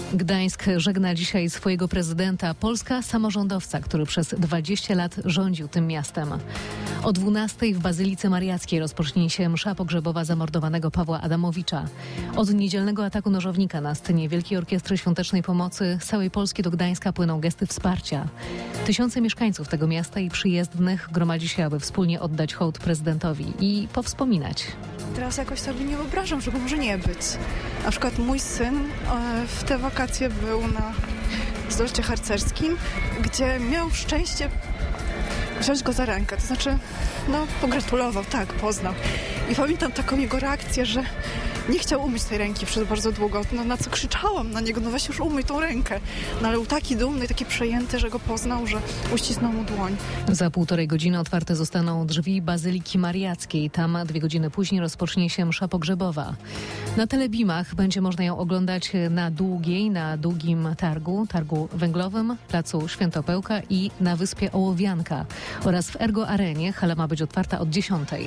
Gdańsk żegna dzisiaj swojego prezydenta, Polska samorządowca, który przez 20 lat rządził tym miastem. O 12:00 w Bazylice Mariackiej rozpocznie się msza pogrzebowa zamordowanego Pawła Adamowicza. Od niedzielnego ataku nożownika na scenie Wielkiej Orkiestry Świątecznej Pomocy z całej Polski do Gdańska płyną gesty wsparcia. Tysiące mieszkańców tego miasta i przyjezdnych gromadzi się, aby wspólnie oddać hołd prezydentowi i powspominać. Teraz jakoś sobie nie wyobrażam, że go może nie być. Na przykład mój syn w te wakacje był na zlocie harcerskim, gdzie miał szczęście wziąć go za rękę. To znaczy, pogratulował, tak, poznał. I pamiętam taką jego reakcję, że nie chciał umyć tej ręki przez bardzo długo. Na co krzyczałam na niego, weź już umyj tą rękę. Ale był taki dumny, taki przejęty, że go poznał, że uścisnął mu dłoń. Za 1,5 godziny otwarte zostaną drzwi Bazyliki Mariackiej. Tam 2 godziny później rozpocznie się msza pogrzebowa. Na telebimach będzie można ją oglądać na Długim targu węglowym, placu Świętopełka i na wyspie Ołowianka oraz w Ergo Arenie. Hala ma być otwarta od 10:00.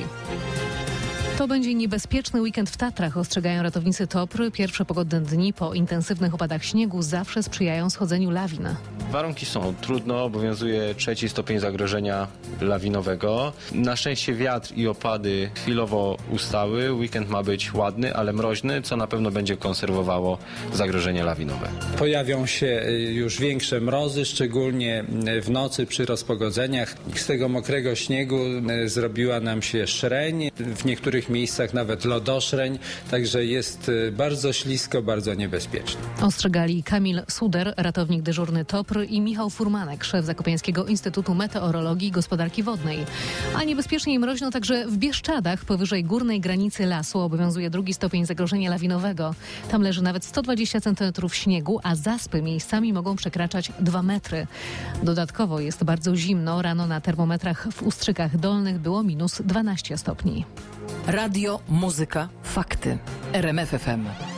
To będzie niebezpieczny weekend w Tatrach, ostrzegają ratownicy TOPR. Pierwsze pogodne dni po intensywnych opadach śniegu zawsze sprzyjają schodzeniu lawin. Warunki są trudne, obowiązuje 3 stopień zagrożenia lawinowego. Na szczęście wiatr i opady chwilowo ustały. Weekend ma być ładny, ale mroźny, co na pewno będzie konserwowało zagrożenie lawinowe. Pojawią się już większe mrozy, szczególnie w nocy przy rozpogodzeniach. Z tego mokrego śniegu zrobiła nam się szreń. W niektórych miejscach nawet lodoszreń, także jest bardzo ślisko, bardzo niebezpiecznie. Ostrzegali Kamil Suder, ratownik dyżurny TOPR i Michał Furmanek, szef Zakopiańskiego Instytutu Meteorologii i Gospodarki Wodnej. A niebezpiecznie i mroźno także w Bieszczadach, powyżej górnej granicy lasu obowiązuje 2 stopień zagrożenia lawinowego. Tam leży nawet 120 cm śniegu, a zaspy miejscami mogą przekraczać 2 metry. Dodatkowo jest bardzo zimno. Rano na termometrach w Ustrzykach Dolnych było -12 stopni. Radio, muzyka, fakty. RMF FM.